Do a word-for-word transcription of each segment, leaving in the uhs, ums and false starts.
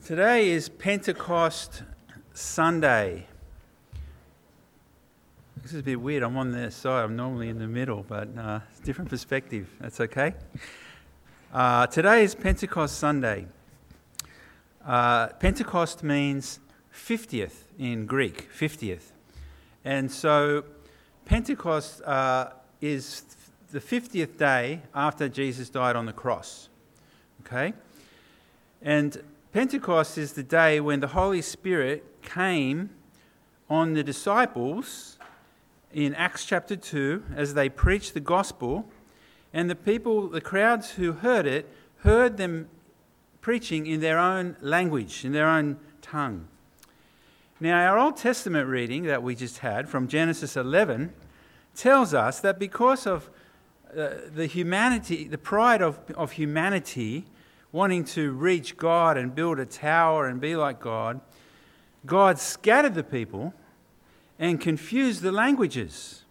Today is Pentecost Sunday. This is a bit weird. I'm on the side. I'm normally in the middle, but uh, it's a different perspective. That's okay. Uh, today is Pentecost Sunday. Uh, Pentecost means fiftieth in Greek, fiftieth. And so Pentecost uh, is the fiftieth day after Jesus died on the cross. Okay? And Pentecost is the day when the Holy Spirit came on the disciples in Acts chapter two as they preached the gospel, and the people, the crowds who heard it, heard them preaching in their own language, in their own tongue. Now, our Old Testament reading that we just had from Genesis eleven tells us that because of uh, the humanity, the pride of, of humanity, wanting to reach God and build a tower and be like God, God scattered the people and confused the languages.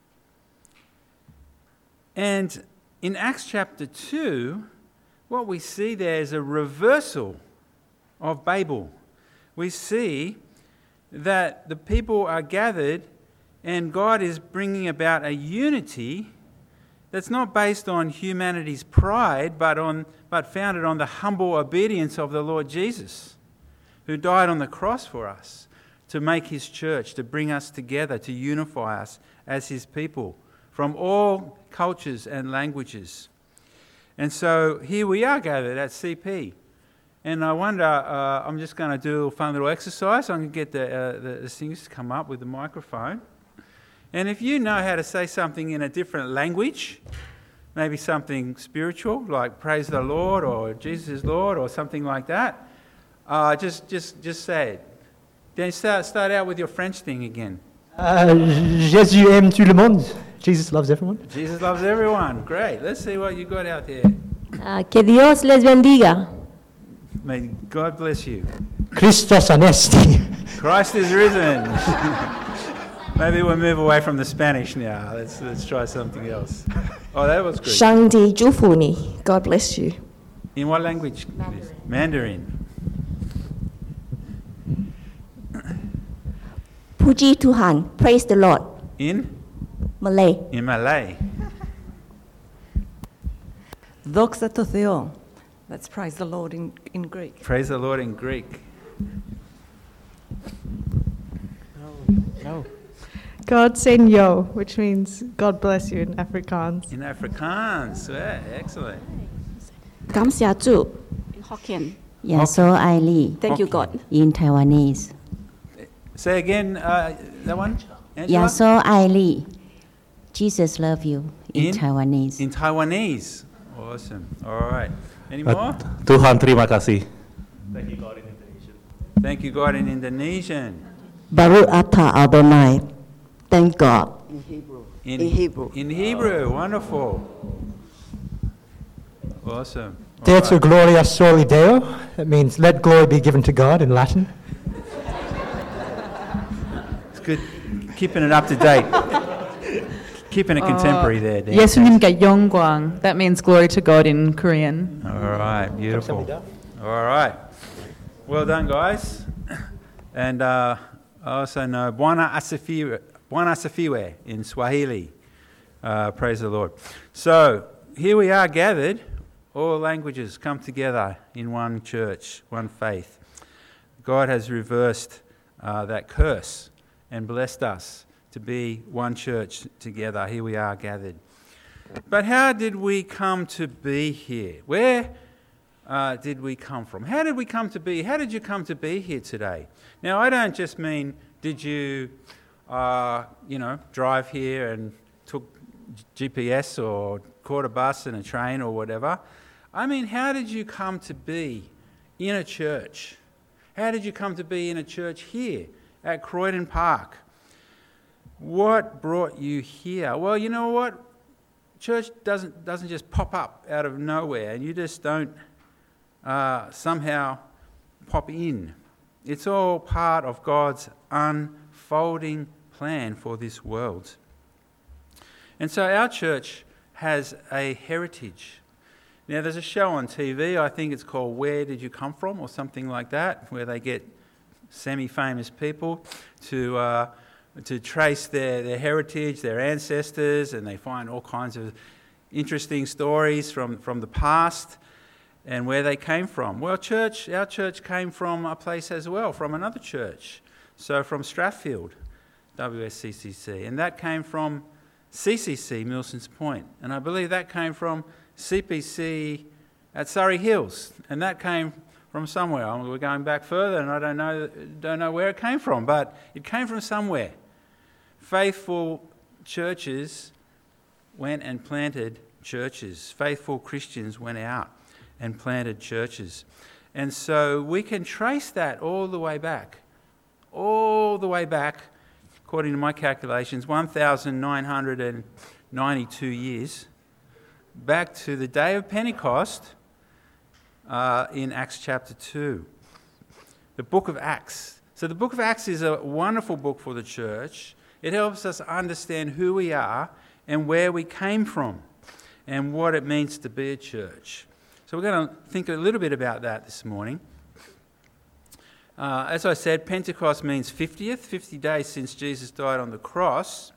And in Acts chapter two, what we see there is a reversal of Babel. We see that the people are gathered and God is bringing about a unity that's not based on humanity's pride, but on but founded on the humble obedience of the Lord Jesus, who died on the cross for us to make his church, to bring us together, to unify us as his people from all cultures and languages. And so here we are gathered at C P. And I wonder, uh, I'm just going to do a fun little exercise. I'm going to get the, uh, the, the singers to come up with the microphone. And if you know how to say something in a different language, maybe something spiritual, like praise the Lord or Jesus is Lord or something like that, uh, just just just say it. Then start, start out with your French thing again. Uh, Jésus aime tout le monde. Jesus loves everyone. Jesus loves everyone. Great. Let's see what you got out there. Uh, que Dios les bendiga. May God bless you. Christos anesti. Christ is risen. Maybe we'll move away from the Spanish now. Let's let's try something else. Oh, that was great. 上帝祝福你. God bless you. In what language? Mandarin. Puji Tuhan. Praise the Lord. In? Malay. In Malay. Doxa to Theo. Let's praise the Lord in, in Greek. Praise the Lord in Greek. No. No. God Senyo, which means God bless you in Afrikaans. In Afrikaans. Yeah, excellent. Kam Sia Chu. In Hokkien. Yaso Aili. Thank you, God. In Taiwanese. Say again, uh, that one? Angela? Yaso Aili. Jesus love you. In, In? Taiwanese. In Taiwanese. Awesome. All right. Any more? Tuhan terima kasih. Thank you, God, in Indonesian. Thank you, God, in Indonesian. Baruch atah Adonai. Thank God. In Hebrew. In, In Hebrew. In Hebrew. Wonderful. Awesome. All Deo right. gloria soli Deo. That means let glory be given to God in Latin. It's good keeping it up to date. Keeping it contemporary there, Dan. 예수님께 영광. That means glory to God in Korean. All right, beautiful. All right. Well done, guys. And uh, I also know Bwana Asifiwe, Bwana Asifiwe in Swahili. Uh, praise the Lord. So here we are gathered. All languages come together in one church, one faith. God has reversed uh, that curse and blessed us to be one church together. Here we are gathered. But how did we come to be here? Where uh, did we come from? How did we come to be? How did you come to be here today? Now, I don't just mean did you, uh, you know, drive here and took G P S or caught a bus and a train or whatever. I mean, how did you come to be in a church? How did you come to be in a church here at Croydon Park? What brought you here? Well, you know what? Church doesn't doesn't just pop up out of nowhere, and you just don't uh, somehow pop in. It's all part of God's unfolding plan for this world. And so our church has a heritage. Now, there's a show on T V, I think it's called Where Did You Come From, or something like that, where they get semi-famous people to uh, to trace their, their heritage, their ancestors, and they find all kinds of interesting stories from, from the past and where they came from. Well, church, our church came from a place as well, from another church. So from Strathfield, W S C C C, and that came from C C C, Milsons Point, and I believe that came from C P C at Surrey Hills, and that came from somewhere. I mean, we're going back further, and I don't know don't know where it came from, but it came from somewhere. Faithful churches went and planted churches. Faithful Christians went out and planted churches, and so we can trace that all the way back, all the way back, according to my calculations, one thousand nine hundred ninety-two years. Back to the day of Pentecost uh, in Acts chapter two. The book of Acts. So the book of Acts is a wonderful book for the church. It helps us understand who we are and where we came from and what it means to be a church. So we're going to think a little bit about that this morning. Uh, as I said, Pentecost means fiftieth, fifty days since Jesus died on the cross.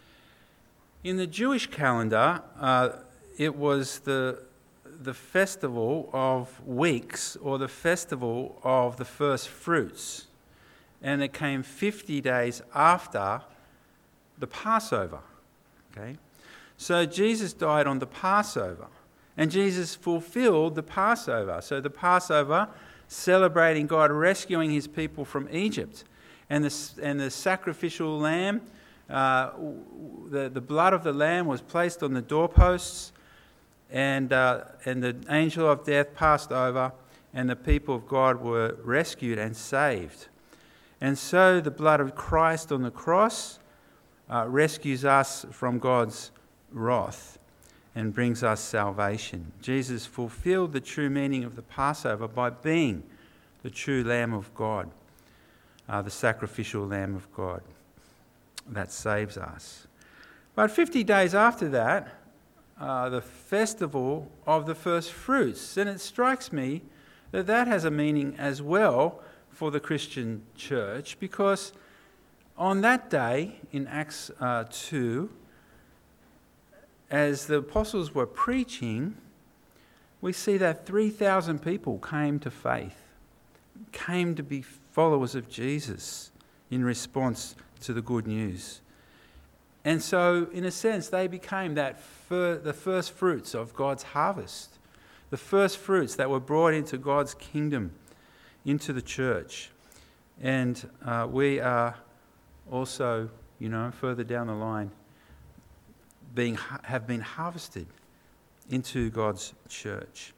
In the Jewish calendar, uh, it was the, the festival of weeks, or the festival of the first fruits. And it came fifty days after the Passover. Okay? So Jesus died on the Passover, and Jesus fulfilled the Passover. So the Passover, celebrating God rescuing his people from Egypt, and the, and the sacrificial lamb, uh, the, the blood of the lamb was placed on the doorposts, and, uh, and the angel of death passed over, and the people of God were rescued and saved. And so the blood of Christ on the cross uh, rescues us from God's wrath and brings us salvation. Jesus fulfilled the true meaning of the Passover by being the true Lamb of God, uh, the sacrificial Lamb of God that saves us. But fifty days after that, uh, the festival of the first fruits, and it strikes me that that has a meaning as well for the Christian church, because on that day in Acts uh, two, as the apostles were preaching, we see that three thousand people came to faith, came to be followers of Jesus in response to the good news. And so, in a sense, they became that fir- the first fruits of God's harvest, the first fruits that were brought into God's kingdom, into the church. And uh, we are also, you know, further down the line, being have been harvested into God's church.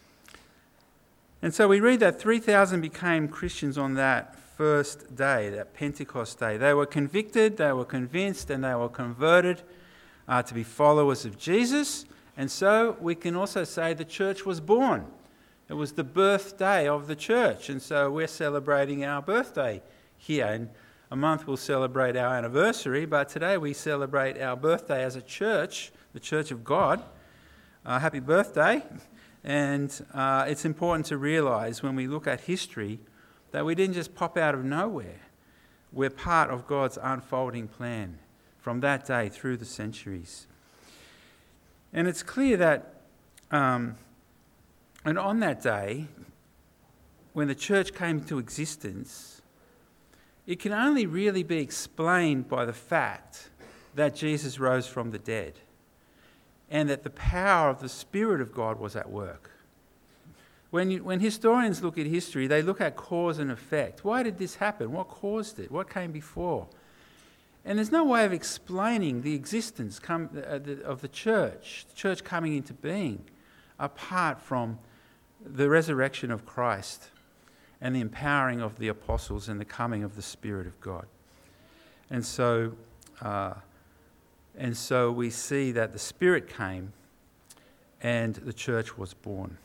And so we read that three thousand became Christians on that first day, that Pentecost day. They were convicted, they were convinced, and they were converted uh, to be followers of Jesus. And so we can also say the church was born. It was the birthday of the church. And so we're celebrating our birthday here. In a month we'll celebrate our anniversary, but today we celebrate our birthday as a church, the Church of God. Uh, happy birthday. And uh, it's important to realise when we look at history that we didn't just pop out of nowhere. We're part of God's unfolding plan from that day through the centuries. And it's clear that, um, and on that day, when the church came into existence, it can only really be explained by the fact that Jesus rose from the dead and that the power of the Spirit of God was at work. When, you, when historians look at history, they look at cause and effect. Why did this happen? What caused it? What came before? And there's no way of explaining the existence come, uh, the, of the church, the church coming into being, apart from the resurrection of Christ and the empowering of the apostles and the coming of the Spirit of God. And so, uh, and so we see that the Spirit came and the church was born.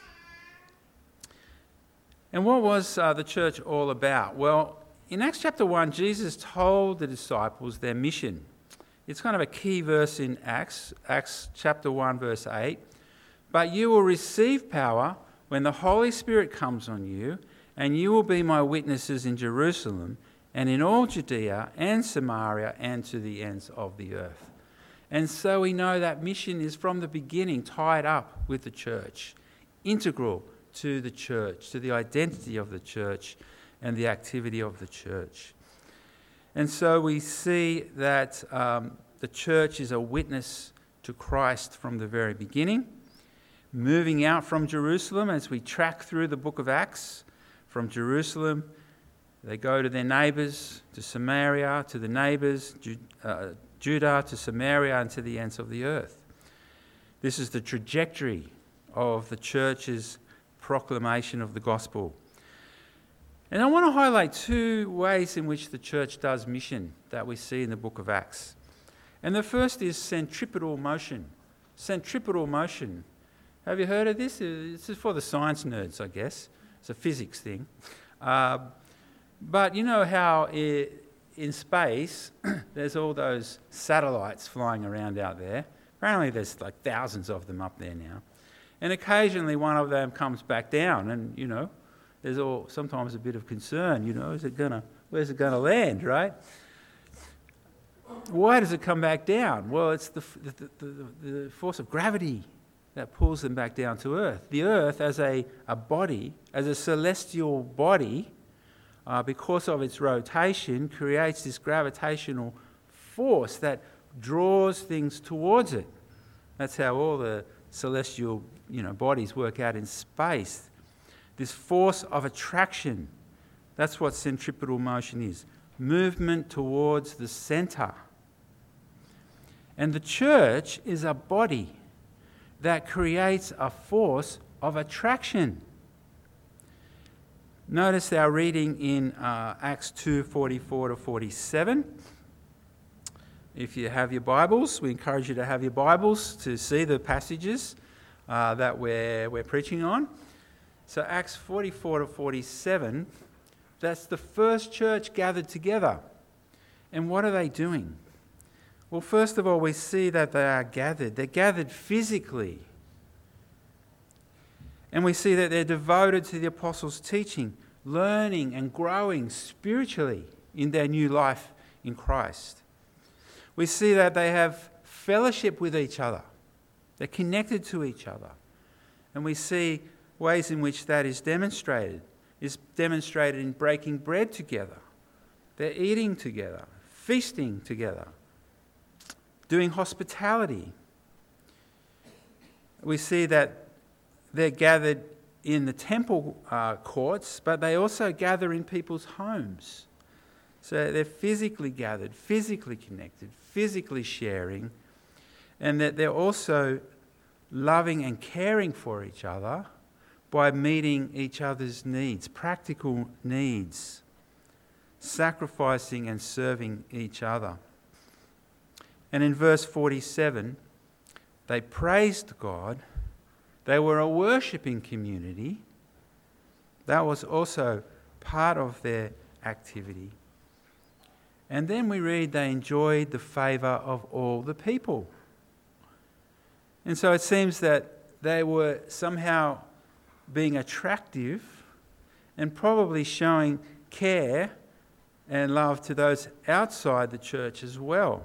And what was uh, the church all about? Well, in Acts chapter one, Jesus told the disciples their mission. It's kind of a key verse in Acts, Acts chapter one, verse eight. But you will receive power when the Holy Spirit comes on you, and you will be my witnesses in Jerusalem and in all Judea and Samaria and to the ends of the earth. And so we know that mission is from the beginning tied up with the church, integral to the church, to the identity of the church and the activity of the church. And so we see that um, the church is a witness to Christ from the very beginning, moving out from Jerusalem as we track through the book of Acts. From Jerusalem, they go to their neighbours, to Samaria, to the neighbours, Ju- uh, Judah, to Samaria, and to the ends of the earth. This is the trajectory of the church's proclamation of the gospel. And I want to highlight two ways in which the church does mission that we see in the book of Acts. And the first is centripetal motion. Centripetal motion. Have you heard of this? This is for the science nerds, I guess. It's a physics thing. Uh, but you know how it, in space there's all those satellites flying around out there. Apparently there's like thousands of them up there now. And occasionally one of them comes back down, and, you know, there's all sometimes a bit of concern, you know, is it gonna, where's it going to land, right? Why does it come back down? Well, it's the, the, the, the force of gravity that pulls them back down to Earth. The Earth as a, a body, as a celestial body, uh, because of its rotation, creates this gravitational force that draws things towards it. That's how all the celestial, you know, bodies work out in space. This force of attraction, that's what centripetal motion is. Movement towards the centre. And the church is a body that creates a force of attraction. Notice our reading in uh, Acts two, forty-four to forty-seven. If you have your Bibles, we encourage you to have your Bibles to see the passages uh, that we're, we're preaching on. So Acts forty-four to forty-seven, that's the first church gathered together. And what are they doing? Well, first of all, we see that they are gathered. They're gathered physically. And we see that they're devoted to the apostles' teaching, learning and growing spiritually in their new life in Christ. We see that they have fellowship with each other. They're connected to each other. And we see ways in which that is demonstrated. It's demonstrated in breaking bread together. They're eating together, feasting together, doing hospitality. We see that they're gathered in the temple uh, courts, but they also gather in people's homes. So they're physically gathered, physically connected, physically sharing, and that they're also loving and caring for each other by meeting each other's needs, practical needs, sacrificing and serving each other. And in verse forty-seven, they praised God. They were a worshipping community. That was also part of their activity. And then we read they enjoyed the favour of all the people. And so it seems that they were somehow being attractive and probably showing care and love to those outside the church as well.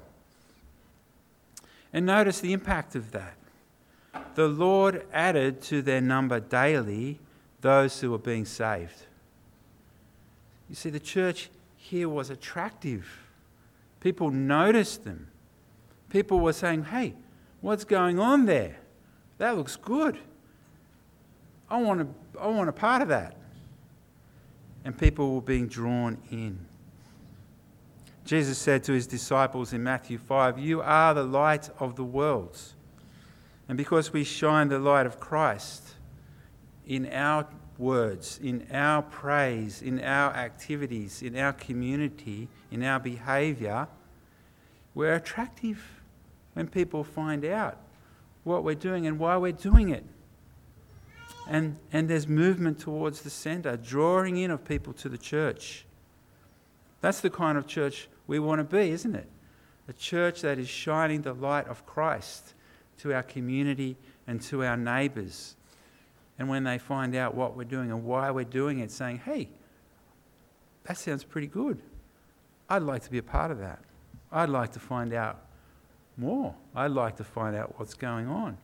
And notice the impact of that. The Lord added to their number daily those who were being saved. You see, the church here was attractive. People noticed them. People were saying, hey, what's going on there? That looks good. I want to, I want a part of that. And people were being drawn in. Jesus said to his disciples in Matthew five, you are the light of the world. And because we shine the light of Christ in our words, in our praise, in our activities, in our community, in our behaviour, we're attractive when people find out what we're doing and why we're doing it. And, and there's movement towards the centre, drawing in of people to the church. That's the kind of church we want to be, isn't it? A church that is shining the light of Christ to our community and to our neighbours. And when they find out what we're doing and why we're doing it, saying, hey, that sounds pretty good. I'd like to be a part of that. I'd like to find out more. I'd like to find out what's going on.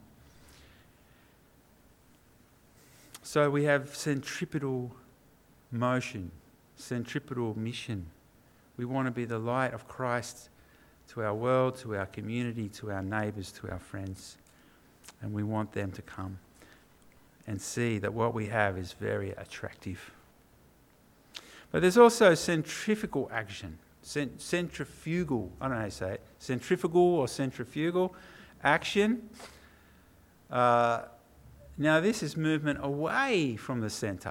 So we have centripetal motion, centripetal mission. We want to be the light of Christ to our world, to our community, to our neighbours, to our friends. And we want them to come and see that what we have is very attractive. But there's also centrifugal action, cent- centrifugal, I don't know how to say it, centrifugal or centrifugal action. Uh, now this is movement away from the centre.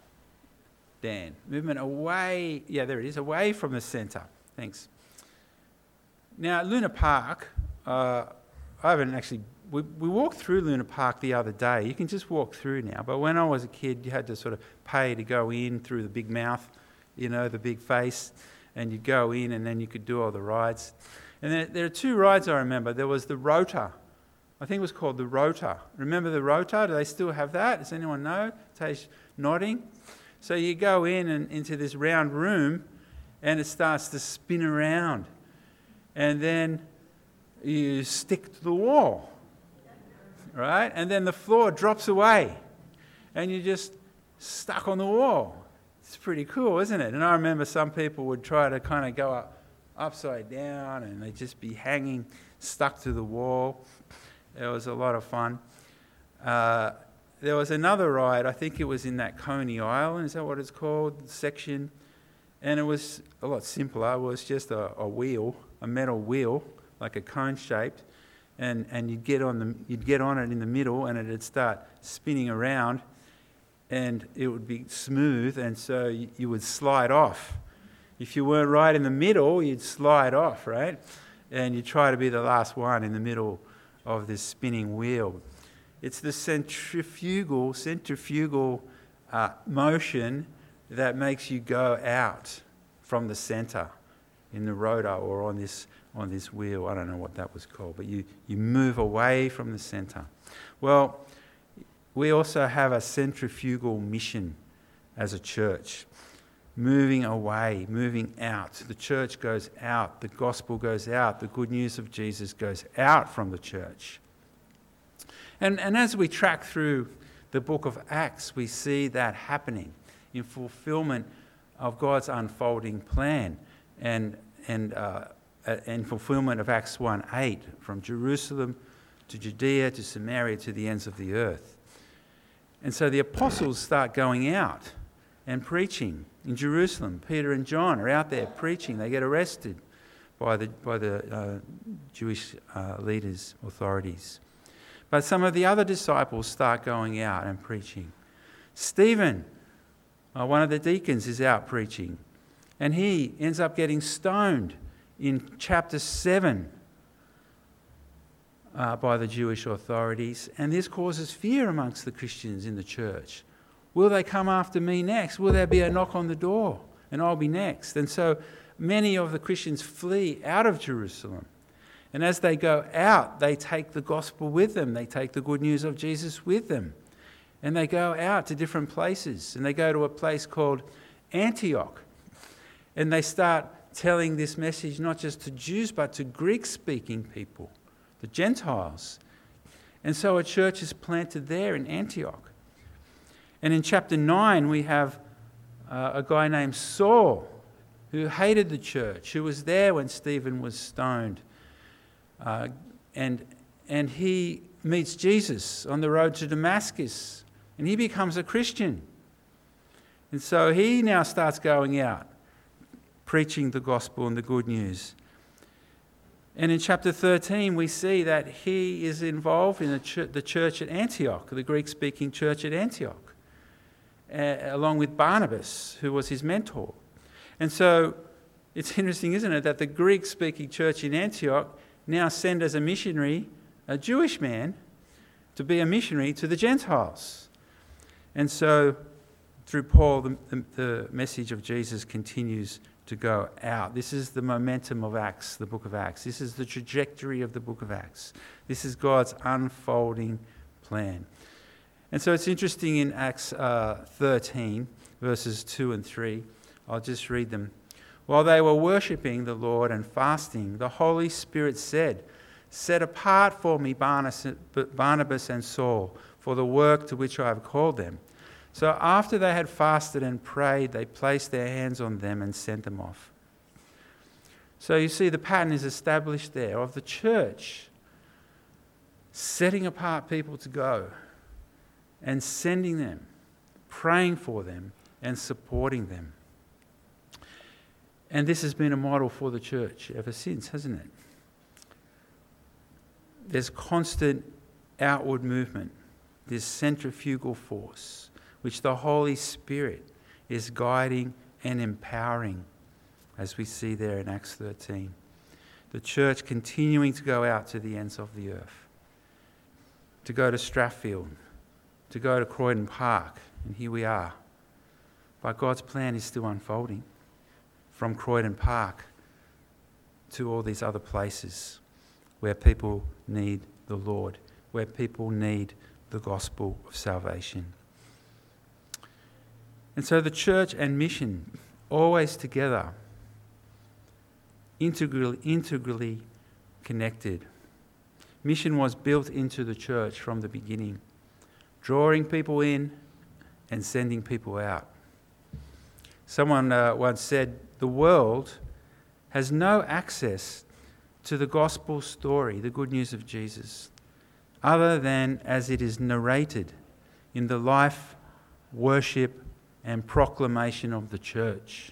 Dan, movement away, yeah, there it is, away from the centre. Thanks. Now, at Luna Park, uh, I haven't actually, we, we walked through Luna Park the other day. You can just walk through now, but when I was a kid, you had to sort of pay to go in through the big mouth, you know, the big face, and you go in and then you could do all the rides. And there, there are two rides I remember. There was the Rotor. I think it was called the Rotor. Remember the Rotor? Do they still have that? Does anyone know? Tash nodding. So you go in and into this round room and it starts to spin around. And then you stick to the wall, right? And then the floor drops away and you're just stuck on the wall. It's pretty cool, isn't it? And I remember some people would try to kind of go up upside down and they'd just be hanging, stuck to the wall. It was a lot of fun. Uh, there was another ride, I think it was in that Coney Island, is that what it's called, section? And it was a lot simpler. It was just a, a wheel, a metal wheel, like a cone shaped, and, and you'd get on the you'd get on it in the middle and it'd start spinning around and it would be smooth, and so you, you would slide off. If you weren't right in the middle, you'd slide off, right? And you try to be the last one in the middle of this spinning wheel. It's the centrifugal, centrifugal uh, motion that makes you go out from the centre in the rotor or on this on this wheel. I don't know what that was called, but you, you move away from the centre. Well, we also have a centrifugal mission as a church. Moving away, moving out. The church goes out, the gospel goes out, the good news of Jesus goes out from the church. And, and as we track through the book of Acts, we see that happening in fulfillment of God's unfolding plan and, and uh, in fulfillment of Acts one eight, from Jerusalem to Judea to Samaria to the ends of the earth. And so the apostles start going out and preaching in Jerusalem. Peter and John are out there preaching. They get arrested by the by the uh, Jewish uh, leaders, authorities. But some of the other disciples start going out and preaching. Stephen, uh, one of the deacons, is out preaching, and he ends up getting stoned in chapter seven uh, by the Jewish authorities, and this causes fear amongst the Christians in the church. Will they come after me next? Will there be a knock on the door and I'll be next? And so many of the Christians flee out of Jerusalem. And as they go out, they take the gospel with them. They take the good news of Jesus with them. And they go out to different places. And they go to a place called Antioch. And they start telling this message not just to Jews, but to Greek-speaking people, the Gentiles. And so a church is planted there in Antioch. And in chapter nine, we have uh, a guy named Saul who hated the church, who was there when Stephen was stoned. Uh, and, and he meets Jesus on the road to Damascus, and he becomes a Christian. And so he now starts going out, preaching the gospel and the good news. And in chapter thirteen, we see that he is involved in the church, the church at Antioch, the Greek-speaking church at Antioch. Uh, along with Barnabas, who was his mentor. And so it's interesting, isn't it, that the Greek-speaking church in Antioch now send as a missionary a Jewish man to be a missionary to the Gentiles. And so through Paul, the, the, the message of Jesus continues to go out. This is the momentum of Acts, the book of Acts. This is the trajectory of the book of Acts. This is God's unfolding plan. And so it's interesting in Acts uh, thirteen, verses two and three. I'll just read them. While they were worshipping the Lord and fasting, the Holy Spirit said, "Set apart for me Barnabas and Saul for the work to which I have called them." So after they had fasted and prayed, they placed their hands on them and sent them off. So you see the pattern is established there of the church setting apart people to go and sending them, praying for them and supporting them. And this has been a model for the church ever since, hasn't it? There's constant outward movement, this centrifugal force, which the Holy Spirit is guiding and empowering, as we see there in Acts thirteen. The church continuing to go out to the ends of the earth, to go to Strathfield, to go to Croydon Park, and here we are. But God's plan is still unfolding from Croydon Park to all these other places where people need the Lord, where people need the gospel of salvation. And so the church and mission, always together, integrally, integrally connected. Mission was built into the church from the beginning, drawing people in and sending people out. Someone uh, once said, the world has no access to the gospel story, the good news of Jesus, other than as it is narrated in the life, worship, and proclamation of the church.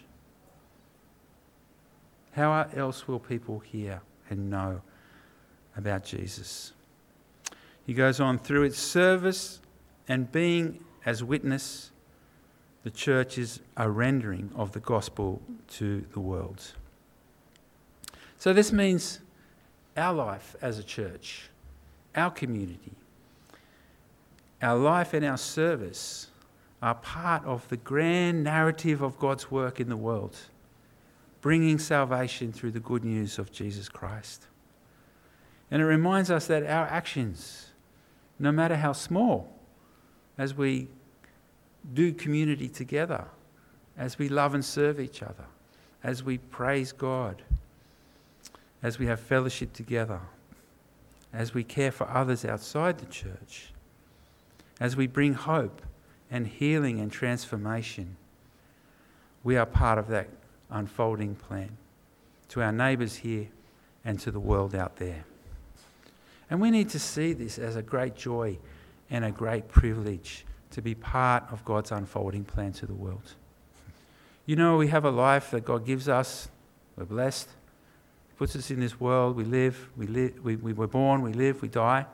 How else will people hear and know about Jesus? He goes on, through its service and being as witness, the church is a rendering of the gospel to the world. So this means our life as a church, our community, our life and our service are part of the grand narrative of God's work in the world, bringing salvation through the good news of Jesus Christ. And it reminds us that our actions, no matter how small, as we do community together, as we love and serve each other, as we praise God, as we have fellowship together, as we care for others outside the church, as we bring hope and healing and transformation, we are part of that unfolding plan to our neighbours here and to the world out there. And we need to see this as a great joy and a great privilege to be part of God's unfolding plan to the world. You know, we have a life that God gives us. We're blessed. He puts us in this world. We live. We live. We, we were born. We live. We die.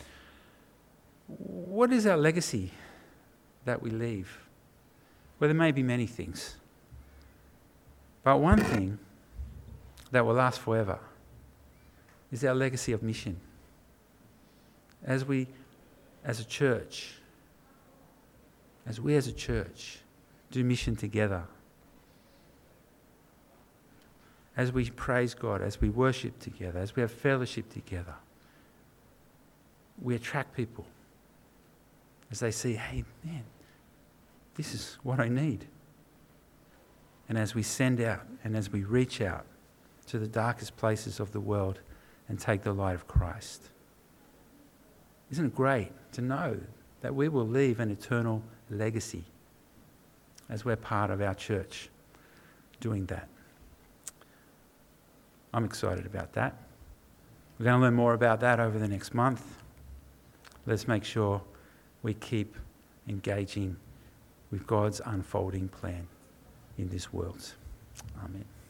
What is our legacy that we leave? Well, there may be many things. But one thing that will last forever is our legacy of mission. As we, as a church, as we as a church do mission together, as we praise God, as we worship together, as we have fellowship together, we attract people as they see, hey, man, this is what I need. And as we send out and as we reach out to the darkest places of the world and take the light of Christ. Isn't it great to know that we will leave an eternal legacy as we're part of our church doing that? I'm excited about that. We're going to learn more about that over the next month. Let's make sure we keep engaging with God's unfolding plan in this world. Amen.